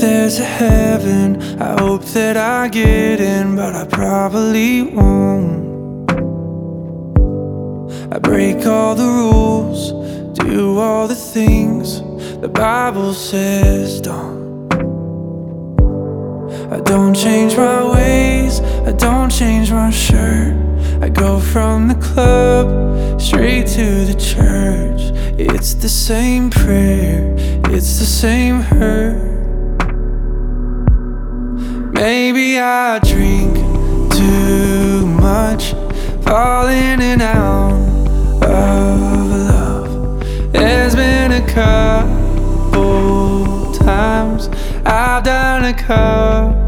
there's a heaven, I hope that I get in, but I probably won't. I break all the rules, do all the things the Bible says don't. I don't change my ways, I don't change my shirt. I go from the club straight to the church. It's the same prayer, it's the same hurt. Maybe I drink too much, fall in and out of love. There's been a couple times I've done a couple